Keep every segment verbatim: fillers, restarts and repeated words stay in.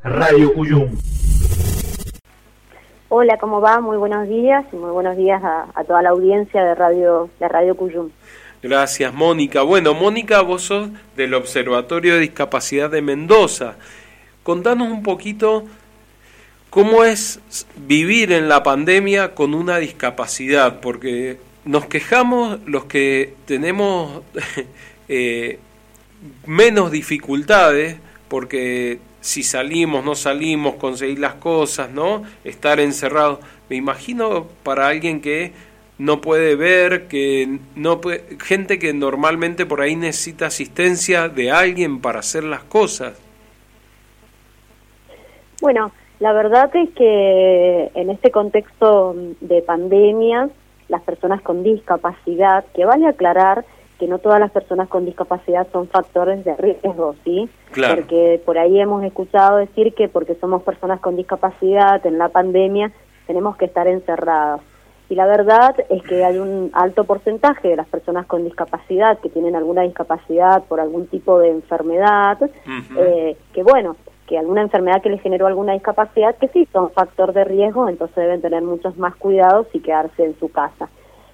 Radio Cuyum. Hola, ¿cómo va? Muy buenos días y muy buenos días a, a toda la audiencia de Radio, de Radio Cuyum. Gracias, Mónica. Bueno, Mónica, vos sos del Observatorio de Discapacidad de Mendoza. Contanos un poquito cómo es vivir en la pandemia con una discapacidad, porque nos quejamos los que tenemos eh, menos dificultades, porque si salimos, no salimos, conseguir las cosas, ¿no? Estar encerrados. Me imagino para alguien que no puede ver, que no puede, gente que normalmente por ahí necesita asistencia de alguien para hacer las cosas. Bueno, la verdad es que en este contexto de pandemia, las personas con discapacidad, que vale aclarar que no todas las personas con discapacidad son factores de riesgo, ¿sí? Claro. Porque por ahí hemos escuchado decir que porque somos personas con discapacidad en la pandemia tenemos que estar encerradas. Y la verdad es que hay un alto porcentaje de las personas con discapacidad que tienen alguna discapacidad por algún tipo de enfermedad, uh-huh. eh, que bueno, que alguna enfermedad que les generó alguna discapacidad, que sí son factor de riesgo, entonces deben tener muchos más cuidados y quedarse en su casa.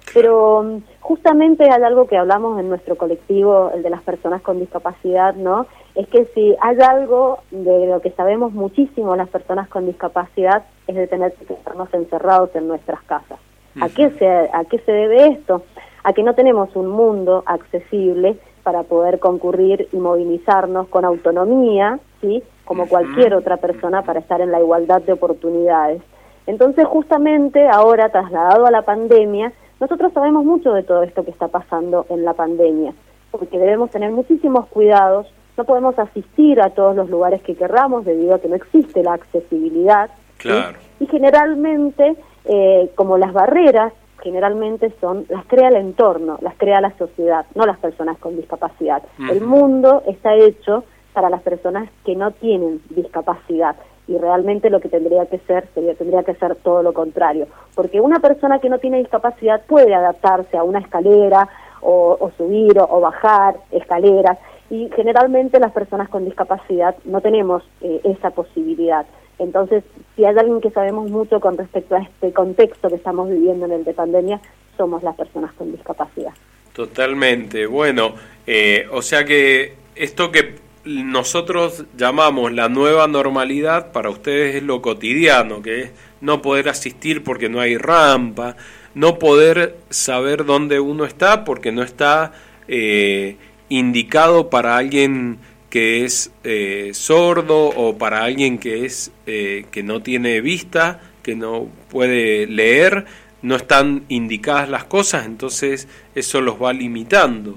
Pero justamente hay algo que hablamos en nuestro colectivo, el de las personas con discapacidad, ¿no? Es que si hay algo de lo que sabemos muchísimo las personas con discapacidad es de tener que quedarnos encerrados en nuestras casas. ¿A qué se, a qué se debe esto? A que no tenemos un mundo accesible para poder concurrir y movilizarnos con autonomía, ¿sí? Como cualquier otra persona para estar en la igualdad de oportunidades. Entonces, justamente ahora, trasladado a la pandemia, nosotros sabemos mucho de todo esto que está pasando en la pandemia, porque debemos tener muchísimos cuidados, no podemos asistir a todos los lugares que querramos debido a que no existe la accesibilidad. Claro. ¿Sí? Y generalmente, eh, como las barreras, generalmente son, las crea el entorno, las crea la sociedad, no las personas con discapacidad. Uh-huh. El mundo está hecho para las personas que no tienen discapacidad. Y realmente lo que tendría que ser, sería, tendría que ser todo lo contrario. Porque una persona que no tiene discapacidad puede adaptarse a una escalera, o, o subir o, o bajar escaleras, y generalmente las personas con discapacidad no tenemos eh, esa posibilidad. Entonces, si hay alguien que sabemos mucho con respecto a este contexto que estamos viviendo en el de pandemia, somos las personas con discapacidad. Totalmente. Bueno, eh, o sea que esto que nosotros llamamos la nueva normalidad, para ustedes es lo cotidiano, que es no poder asistir porque no hay rampa, no poder saber dónde uno está porque no está eh, indicado para alguien que es eh, sordo o para alguien que es eh, que no tiene vista, que no puede leer, no están indicadas las cosas, entonces eso los va limitando.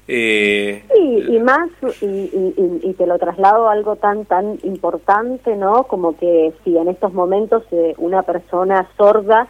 Eh, sí, y más, y, y, y te lo traslado a algo tan tan importante, ¿no? Como que si en estos momentos eh, una persona sorda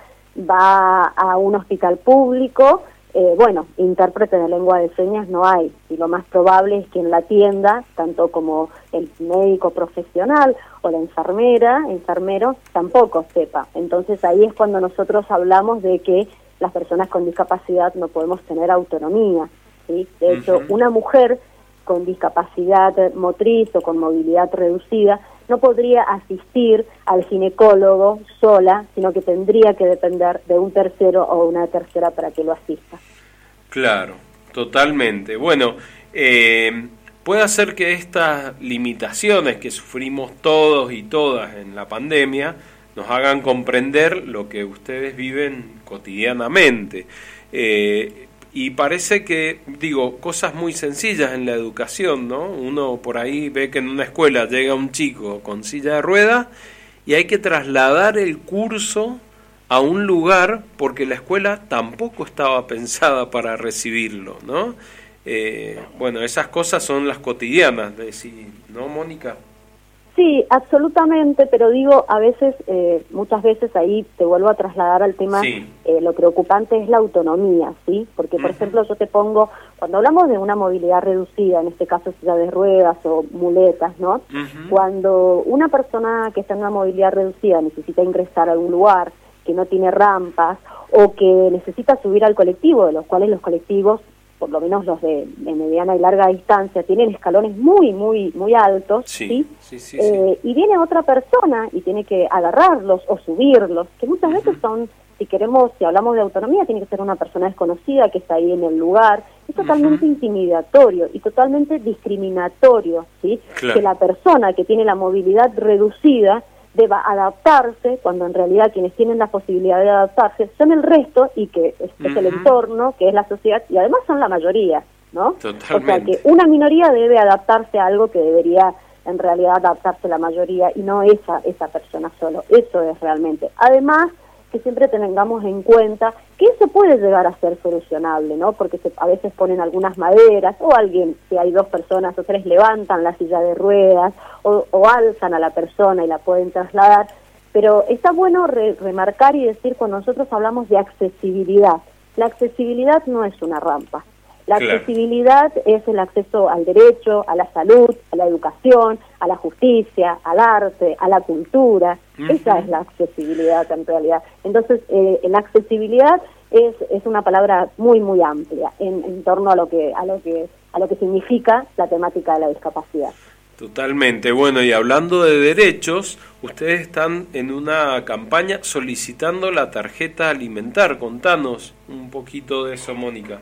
va a un hospital público, eh, bueno, intérprete de lengua de señas no hay, y lo más probable es que en la tienda, tanto como el médico profesional o la enfermera, enfermero, tampoco sepa. Entonces ahí es cuando nosotros hablamos de que las personas con discapacidad no podemos tener autonomía. ¿Sí? De hecho, uh-huh. una mujer con discapacidad motriz o con movilidad reducida no podría asistir al ginecólogo sola, sino que tendría que depender de un tercero o una tercera para que lo asista. Claro, totalmente. Bueno, eh, puede ser que estas limitaciones que sufrimos todos y todas en la pandemia nos hagan comprender lo que ustedes viven cotidianamente. Eh, Y parece que, digo, cosas muy sencillas en la educación, ¿no? Uno por ahí ve que en una escuela llega un chico con silla de ruedas y hay que trasladar el curso a un lugar porque la escuela tampoco estaba pensada para recibirlo, ¿no? Eh, bueno, esas cosas son las cotidianas, de sí, ¿no, Mónica? Sí, absolutamente, pero digo, a veces, eh, muchas veces ahí te vuelvo a trasladar al tema, sí. eh, lo preocupante es la autonomía, ¿sí? Porque, por uh-huh. ejemplo, yo te pongo, cuando hablamos de una movilidad reducida, en este caso silla de ruedas o muletas, ¿no? Uh-huh. Cuando una persona que está en una movilidad reducida necesita ingresar a algún lugar, que no tiene rampas, o que necesita subir al colectivo, de los cuales los colectivos por lo menos los de, de mediana y larga distancia, tienen escalones muy, muy, muy altos, ¿sí? ¿sí? Sí, sí, eh, sí. Y viene otra persona y tiene que agarrarlos o subirlos, que muchas uh-huh. veces son, si queremos, si hablamos de autonomía, tiene que ser una persona desconocida que está ahí en el lugar. Es totalmente uh-huh. intimidatorio y totalmente discriminatorio, ¿sí? Claro. Que la persona que tiene la movilidad reducida deba adaptarse, cuando en realidad quienes tienen la posibilidad de adaptarse son el resto, y que es, uh-huh. es el entorno, que es la sociedad, y además son la mayoría, ¿no? Totalmente. O sea que una minoría debe adaptarse a algo que debería en realidad adaptarse la mayoría, y no esa, esa persona solo. Eso es realmente. Además, que siempre tengamos en cuenta que eso puede llegar a ser solucionable, ¿no? Porque se, a veces ponen algunas maderas, o alguien, si hay dos personas o tres, levantan la silla de ruedas, o, o alzan a la persona y la pueden trasladar, pero está bueno re, remarcar y decir, cuando nosotros hablamos de accesibilidad, la accesibilidad no es una rampa. La claro. accesibilidad es el acceso al derecho, a la salud, a la educación, a la justicia, al arte, a la cultura. Uh-huh. Esa es la accesibilidad en realidad. Entonces, eh, la accesibilidad es, es una palabra muy, muy amplia en, en torno a lo que, a lo que, a lo que significa la temática de la discapacidad. Totalmente. Bueno, y hablando de derechos, ustedes están en una campaña solicitando la tarjeta alimentar. Contanos un poquito de eso, Mónica.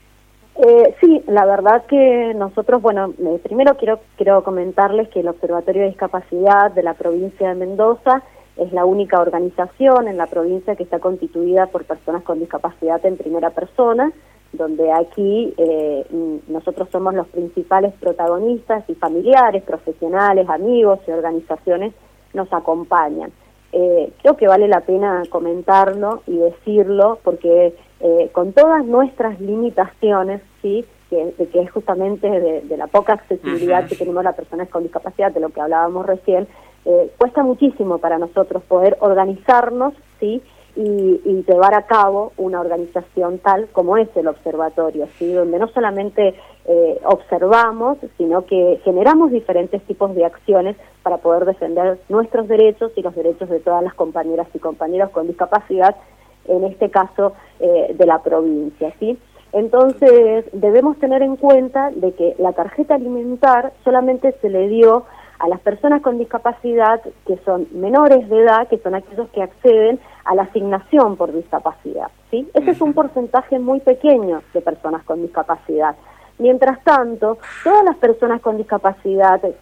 Eh, sí, la verdad que nosotros, bueno, eh, primero quiero quiero comentarles que el Observatorio de Discapacidad de la provincia de Mendoza es la única organización en la provincia que está constituida por personas con discapacidad en primera persona, donde aquí eh, nosotros somos los principales protagonistas, y familiares, profesionales, amigos y organizaciones nos acompañan. Eh, creo que vale la pena comentarlo y decirlo, porque eh, con todas nuestras limitaciones, sí, que, que es justamente de, de la poca accesibilidad uh-huh. que tenemos las personas con discapacidad, de lo que hablábamos recién, eh, cuesta muchísimo para nosotros poder organizarnos, sí, y, y llevar a cabo una organización tal como es el observatorio, sí, donde no solamente eh, observamos, sino que generamos diferentes tipos de acciones para poder defender nuestros derechos y los derechos de todas las compañeras y compañeros con discapacidad, en este caso eh, de la provincia, ¿sí? Entonces, debemos tener en cuenta de que la tarjeta alimentar solamente se le dio a las personas con discapacidad que son menores de edad, que son aquellos que acceden a la asignación por discapacidad, ¿sí? Ese es un porcentaje muy pequeño de personas con discapacidad. Mientras tanto, todas las personas con discapacidad que,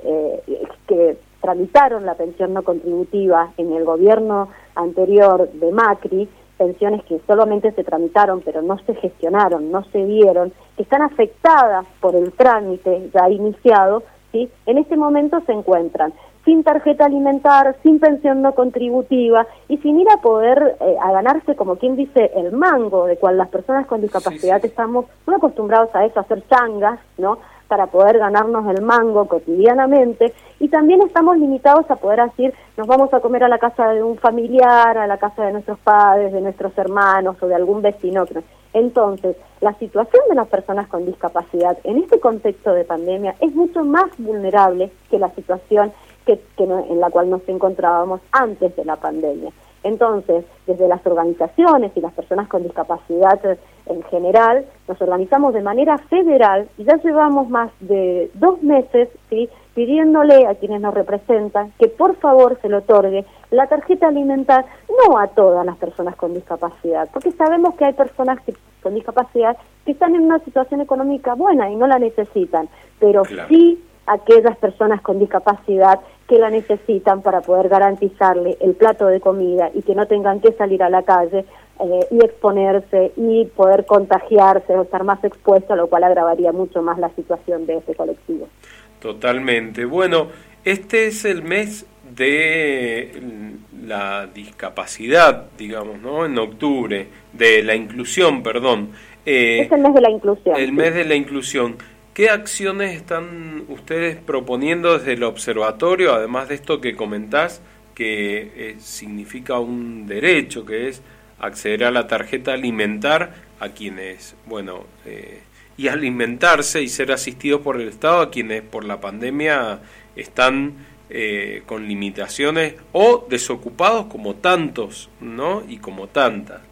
eh, que tramitaron la pensión no contributiva en el gobierno anterior de Macri, pensiones que solamente se tramitaron pero no se gestionaron, no se dieron, que están afectadas por el trámite ya iniciado, ¿sí? En este momento se encuentran sin tarjeta alimentar, sin pensión no contributiva y sin ir a poder eh, a ganarse, como quien dice, el mango, de cual las personas con discapacidad sí, sí. estamos muy acostumbrados a eso, a hacer changas, ¿no?, para poder ganarnos el mango cotidianamente, y también estamos limitados a poder decir, nos vamos a comer a la casa de un familiar, a la casa de nuestros padres, de nuestros hermanos o de algún vecino. Entonces, la situación de las personas con discapacidad en este contexto de pandemia es mucho más vulnerable que la situación que, que no, en la cual nos encontrábamos antes de la pandemia. Entonces, desde las organizaciones y las personas con discapacidad en general, nos organizamos de manera federal y ya llevamos más de dos meses, ¿sí?, pidiéndole a quienes nos representan que por favor se le otorgue la tarjeta alimentar, no a todas las personas con discapacidad, porque sabemos que hay personas que, con discapacidad que están en una situación económica buena y no la necesitan, pero claro. sí aquellas personas con discapacidad que la necesitan para poder garantizarle el plato de comida y que no tengan que salir a la calle eh, y exponerse y poder contagiarse o estar más expuestos, lo cual agravaría mucho más la situación de ese colectivo. Totalmente. Bueno, este es el mes de la discapacidad, digamos, ¿no? En octubre, de la inclusión, perdón. Eh, es el mes de la inclusión. El sí. mes de la inclusión. ¿Qué acciones están ustedes proponiendo desde el observatorio, además de esto que comentás, que eh, significa un derecho, que es acceder a la tarjeta alimentar a quienes, bueno, eh, y alimentarse y ser asistidos por el Estado a quienes por la pandemia están eh, con limitaciones o desocupados como tantos, ¿no? Y como tantas.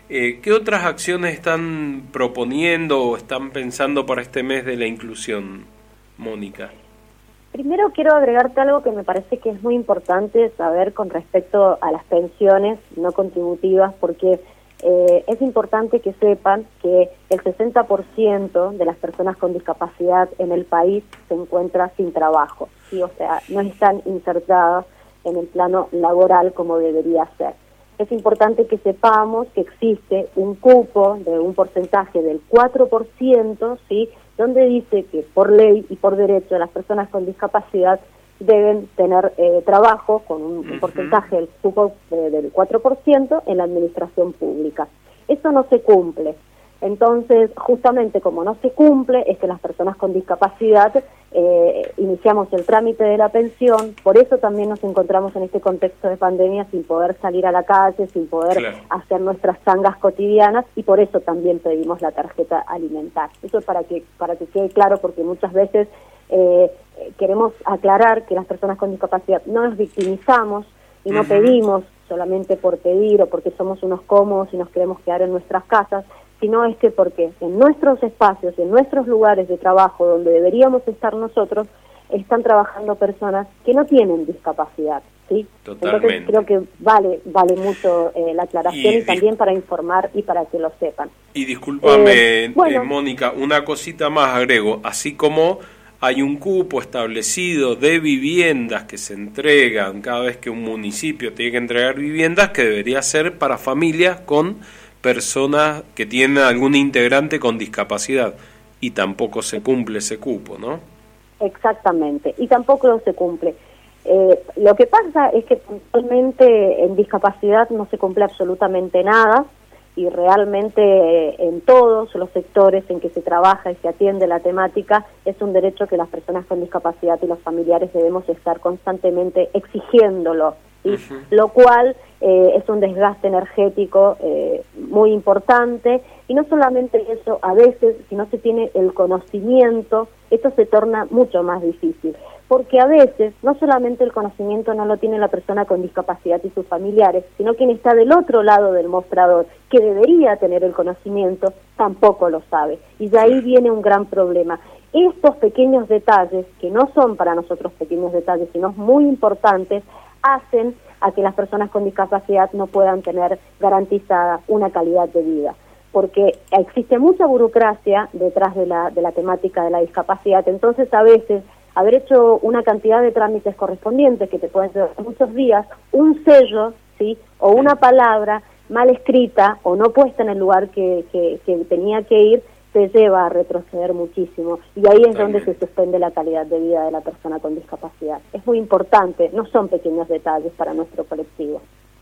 Eh, ¿Qué otras acciones están proponiendo o están pensando para este mes de la inclusión, Mónica? Primero quiero agregarte algo que me parece que es muy importante saber con respecto a las pensiones no contributivas, porque eh, es importante que sepan que el sesenta por ciento de las personas con discapacidad en el país se encuentra sin trabajo, ¿sí? O sea, no están insertadas en el plano laboral como debería ser. Es importante que sepamos que existe un cupo de un porcentaje del cuatro por ciento, ¿sí?, donde dice que por ley y por derecho las personas con discapacidad deben tener eh, trabajo con un, un porcentaje del cupo eh, del cuatro por ciento en la administración pública. Eso no se cumple. Entonces, justamente como no se cumple, es que las personas con discapacidad eh, iniciamos el trámite de la pensión, por eso también nos encontramos en este contexto de pandemia sin poder salir a la calle, sin poder claro. hacer nuestras changas cotidianas, y por eso también pedimos la tarjeta alimentar. Eso es para que, para que quede claro, porque muchas veces eh, queremos aclarar que las personas con discapacidad no nos victimizamos y no uh-huh. pedimos solamente por pedir o porque somos unos cómodos y nos queremos quedar en nuestras casas, sino es que porque en nuestros espacios, en nuestros lugares de trabajo donde deberíamos estar nosotros, están trabajando personas que no tienen discapacidad, ¿sí? Totalmente. Entonces creo que vale vale mucho eh, la aclaración y, y también para informar y para que lo sepan. Y discúlpame, eh, bueno, eh, Mónica, una cosita más agrego, así como hay un cupo establecido de viviendas que se entregan cada vez que un municipio tiene que entregar viviendas, que debería ser para familias con personas que tienen algún integrante con discapacidad, y tampoco se cumple ese cupo, ¿no? Exactamente, y tampoco se cumple. Eh, lo que pasa es que puntualmente en discapacidad no se cumple absolutamente nada, y realmente eh, en todos los sectores en que se trabaja y se atiende la temática es un derecho que las personas con discapacidad y los familiares debemos estar constantemente exigiéndolo, ¿sí? Uh-huh. Lo cual eh, es un desgaste energético eh, muy importante, y no solamente eso, a veces si no se tiene el conocimiento, esto se torna mucho más difícil, porque a veces no solamente el conocimiento no lo tiene la persona con discapacidad y sus familiares, sino quien está del otro lado del mostrador, que debería tener el conocimiento, tampoco lo sabe, y de ahí viene un gran problema. Estos pequeños detalles, que no son para nosotros pequeños detalles, sino muy importantes, hacen a que las personas con discapacidad no puedan tener garantizada una calidad de vida, porque existe mucha burocracia detrás de la, de la temática de la discapacidad. Entonces a veces haber hecho una cantidad de trámites correspondientes que te pueden llevar muchos días, un sello, ¿sí?, o una palabra mal escrita o no puesta en el lugar que, que, que tenía que ir, te lleva a retroceder muchísimo, y ahí es También. donde se suspende la calidad de vida de la persona con discapacidad. Es muy importante, no son pequeños detalles para nuestro colectivo.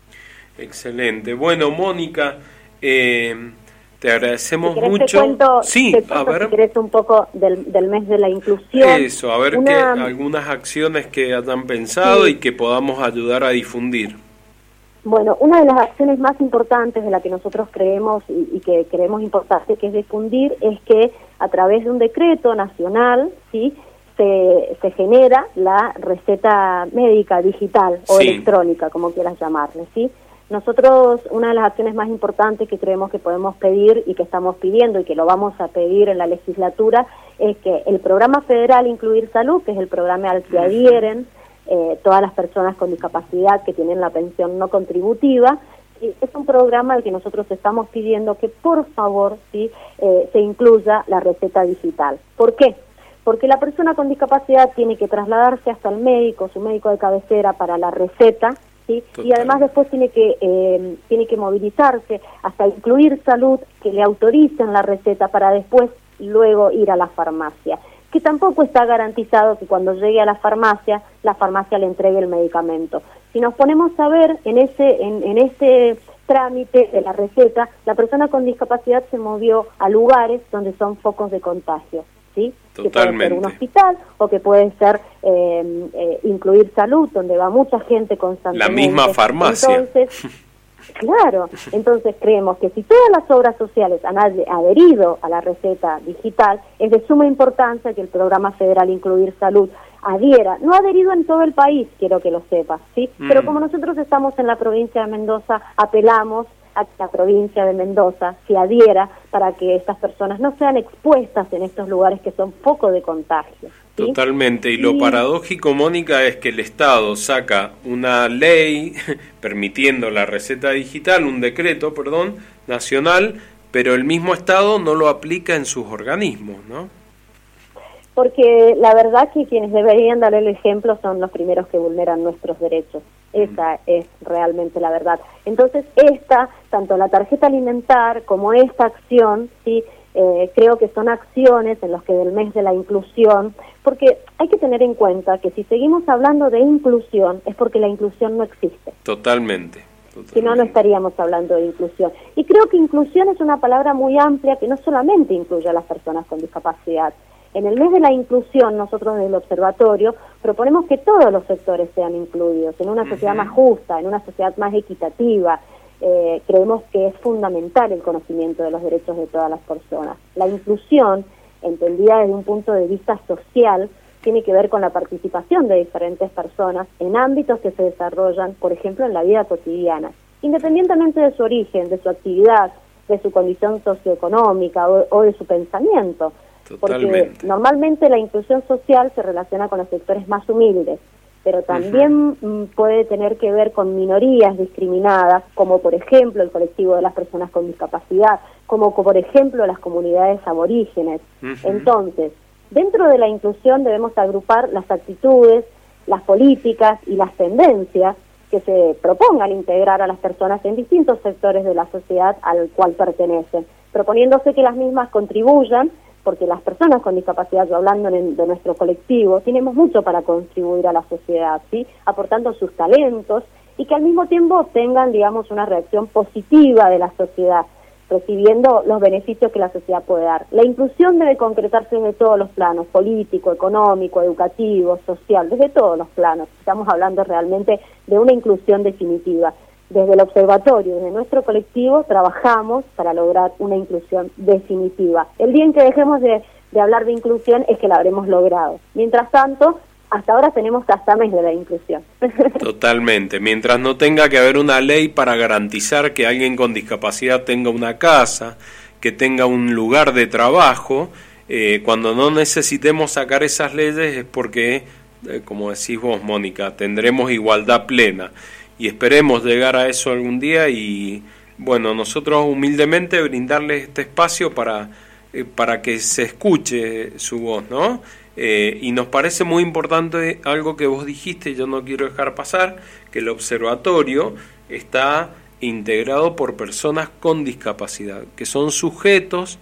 Excelente. Bueno, Mónica, eh, te agradecemos si mucho. Te cuento, sí, te cuento, a ver. Si querés un poco del, del mes de la inclusión. Eso, a ver Una... qué, algunas acciones que hayan pensado sí. y que podamos ayudar a difundir. Bueno, una de las acciones más importantes de la que nosotros creemos y, y que creemos importante que es difundir es que a través de un decreto nacional, sí, se, se genera la receta médica digital o sí. electrónica, como quieras llamarle, sí. Nosotros, una de las acciones más importantes que creemos que podemos pedir y que estamos pidiendo y que lo vamos a pedir en la legislatura es que el programa federal Incluir Salud, que es el programa al que adhieren Eh, todas las personas con discapacidad que tienen la pensión no contributiva, ¿sí?, es un programa al que nosotros estamos pidiendo que por favor ¿sí? eh, se incluya la receta digital. ¿Por qué? Porque la persona con discapacidad tiene que trasladarse hasta el médico, su médico de cabecera, para la receta, ¿sí? y además después tiene que eh, tiene que movilizarse hasta Incluir Salud, que le autoricen la receta para después luego ir a la farmacia, que tampoco está garantizado que cuando llegue a la farmacia, la farmacia le entregue el medicamento. Si nos ponemos a ver en ese, en, en ese trámite de la receta, la persona con discapacidad se movió a lugares donde son focos de contagio, ¿sí? Que puede ser un hospital o que puede ser eh, eh, Incluir Salud, donde va mucha gente constantemente. La misma farmacia. Entonces, claro, entonces creemos que si todas las obras sociales han adherido a la receta digital, es de suma importancia que el programa federal Incluir Salud adhiera. No ha adherido en todo el país, quiero que lo sepas, ¿sí? Mm. Pero como nosotros estamos en la provincia de Mendoza, apelamos a que la provincia de Mendoza se adhiera para que estas personas no sean expuestas en estos lugares que son foco de contagio. ¿Sí? Totalmente, y lo y... paradójico, Mónica, es que el Estado saca una ley permitiendo la receta digital, un decreto, perdón, nacional, pero el mismo Estado no lo aplica en sus organismos, ¿no? Porque la verdad que quienes deberían dar el ejemplo son los primeros que vulneran nuestros derechos. Esa es realmente la verdad. Entonces, esta, tanto la tarjeta alimentar como esta acción, sí, eh, creo que son acciones en las que del mes de la inclusión, porque hay que tener en cuenta que si seguimos hablando de inclusión es porque la inclusión no existe. Totalmente. Totalmente. Si no, no estaríamos hablando de inclusión. Y creo que inclusión es una palabra muy amplia que no solamente incluye a las personas con discapacidad. En el mes de la inclusión, nosotros desde el observatorio proponemos que todos los sectores sean incluidos, en una sociedad uh-huh. más justa, en una sociedad más equitativa. Eh, creemos que es fundamental el conocimiento de los derechos de todas las personas. La inclusión, entendida desde un punto de vista social, tiene que ver con la participación de diferentes personas en ámbitos que se desarrollan, por ejemplo, en la vida cotidiana, independientemente de su origen, de su actividad, de su condición socioeconómica o, o de su pensamiento. Totalmente. Porque normalmente la inclusión social se relaciona con los sectores más humildes, pero también uh-huh. puede tener que ver con minorías discriminadas, como por ejemplo el colectivo de las personas con discapacidad, como por ejemplo las comunidades aborígenes. Uh-huh. Entonces, dentro de la inclusión debemos agrupar las actitudes, las políticas y las tendencias que se propongan integrar a las personas en distintos sectores de la sociedad al cual pertenecen, proponiéndose que las mismas contribuyan, porque las personas con discapacidad, yo hablando en, de nuestro colectivo, tenemos mucho para contribuir a la sociedad, ¿sí? Aportando sus talentos y que al mismo tiempo obtengan, digamos, una reacción positiva de la sociedad, recibiendo los beneficios que la sociedad puede dar. La inclusión debe concretarse desde todos los planos, político, económico, educativo, social, desde todos los planos. Estamos hablando realmente de una inclusión definitiva. Desde el observatorio, desde nuestro colectivo, trabajamos para lograr una inclusión definitiva. El día en que dejemos de, de hablar de inclusión es que la habremos logrado. Mientras tanto, hasta ahora tenemos hasta mes de la inclusión. Totalmente. Mientras no tenga que haber una ley para garantizar que alguien con discapacidad tenga una casa, que tenga un lugar de trabajo, eh, cuando no necesitemos sacar esas leyes es porque, eh, como decís vos, Mónica, tendremos igualdad plena. Y esperemos llegar a eso algún día y, bueno, nosotros humildemente brindarles este espacio para, eh, para que se escuche su voz, ¿no? Eh, y nos parece muy importante algo que vos dijiste, yo no quiero dejar pasar, que el observatorio está integrado por personas con discapacidad, que son sujetos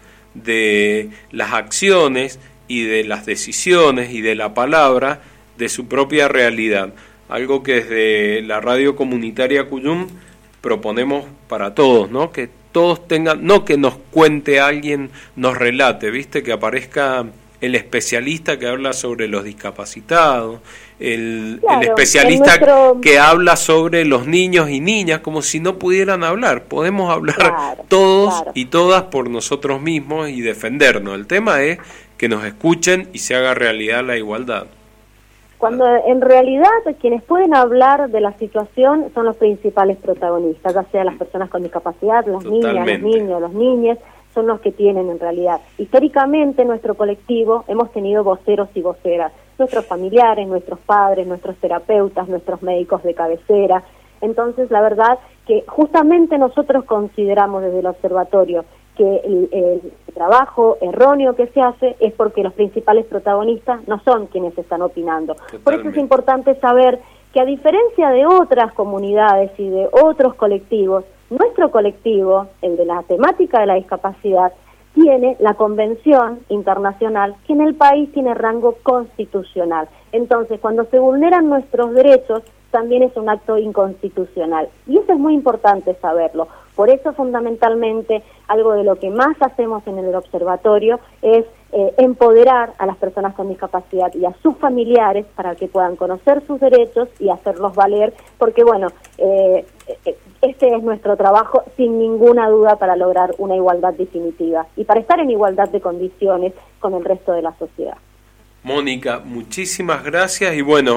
de las acciones y de las decisiones y de la palabra de su propia realidad. Algo que desde la radio comunitaria Cuyum proponemos para todos, ¿no? Que todos tengan, no que nos cuente alguien, nos relate, ¿viste? Que aparezca el especialista que habla sobre los discapacitados, el, claro, el especialista nuestro... que habla sobre los niños y niñas, como si no pudieran hablar. Podemos hablar claro, todos claro. y todas por nosotros mismos y defendernos. El tema es que nos escuchen y se haga realidad la igualdad. Cuando en realidad quienes pueden hablar de la situación son los principales protagonistas, ya sea las personas con discapacidad, las Totalmente. niñas, los niños, los niñas, son los que tienen en realidad. Históricamente nuestro colectivo hemos tenido voceros y voceras, nuestros familiares, nuestros padres, nuestros terapeutas, nuestros médicos de cabecera. Entonces la verdad que justamente nosotros consideramos desde el observatorio que el, el trabajo erróneo que se hace es porque los principales protagonistas no son quienes están opinando. Totalmente. Por eso es importante saber que a diferencia de otras comunidades y de otros colectivos, nuestro colectivo, el de la temática de la discapacidad, tiene la Convención Internacional que en el país tiene rango constitucional. Entonces, cuando se vulneran nuestros derechos, también es un acto inconstitucional. Y eso es muy importante saberlo. Por eso, fundamentalmente, algo de lo que más hacemos en el observatorio es eh, empoderar a las personas con discapacidad y a sus familiares para que puedan conocer sus derechos y hacerlos valer, porque, bueno, eh, este es nuestro trabajo sin ninguna duda para lograr una igualdad definitiva y para estar en igualdad de condiciones con el resto de la sociedad. Mónica, muchísimas gracias y bueno,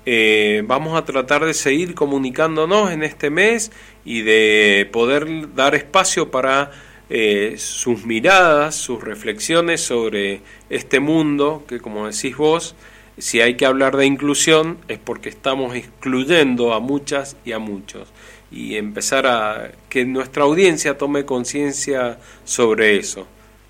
Eh, vamos a tratar de seguir comunicándonos en este mes y de poder dar espacio para eh, sus miradas, sus reflexiones sobre este mundo que, como decís vos, si hay que hablar de inclusión es porque estamos excluyendo a muchas y a muchos, y empezar a que nuestra audiencia tome conciencia sobre eso.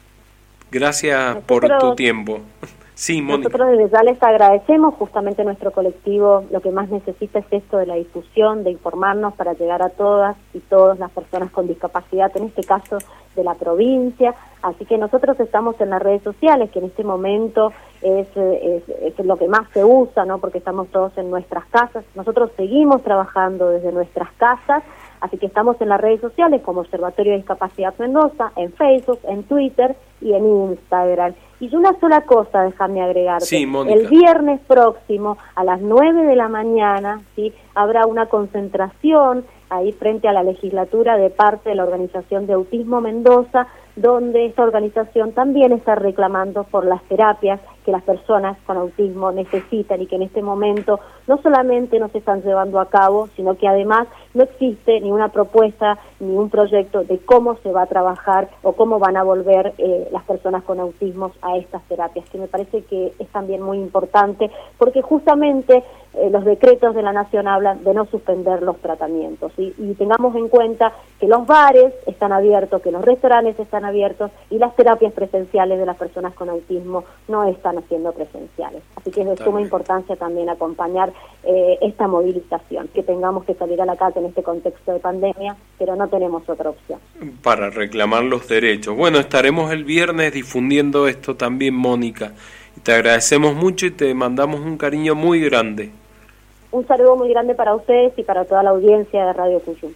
Gracias nosotros, por tu tiempo. Sí, Mónica. Nosotros desde ya les agradecemos, justamente nuestro colectivo lo que más necesita es esto de la difusión, de informarnos para llegar a todas y todas las personas con discapacidad, en este caso de la provincia, así que nosotros estamos en las redes sociales, que en este momento es, es, es lo que más se usa, ¿no? Porque estamos todos en nuestras casas, nosotros seguimos trabajando desde nuestras casas, así que estamos en las redes sociales como Observatorio de Discapacidad Mendoza, en Facebook, en Twitter y en Instagram. Y una sola cosa, déjame agregarte, sí, Mónica. El viernes próximo a las nueve de la mañana, ¿sí? Habrá una concentración ahí frente a la legislatura de parte de la Organización de Autismo Mendoza, donde esta organización también está reclamando por las terapias que las personas con autismo necesitan y que en este momento no solamente no se están llevando a cabo, sino que además no existe ni una propuesta ni un proyecto de cómo se va a trabajar o cómo van a volver eh, las personas con autismo a estas terapias, que me parece que es también muy importante, porque justamente eh, los decretos de la Nación hablan de no suspender los tratamientos, ¿sí? Y tengamos en cuenta que los bares están abiertos, que los restaurantes están abiertos y las terapias presenciales de las personas con autismo no están haciendo presenciales. Así que es de suma importancia también acompañar eh, esta movilización, que tengamos que salir a la calle en este contexto de pandemia, pero no tenemos otra opción. Para reclamar los derechos. Bueno, estaremos el viernes difundiendo esto también, Mónica. Te agradecemos mucho y te mandamos un cariño muy grande. Un saludo muy grande para ustedes y para toda la audiencia de Radio Cuyum.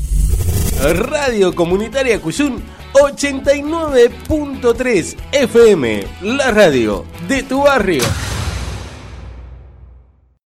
Radio Comunitaria Cuyum ochenta y nueve punto tres F M, la radio de tu barrio.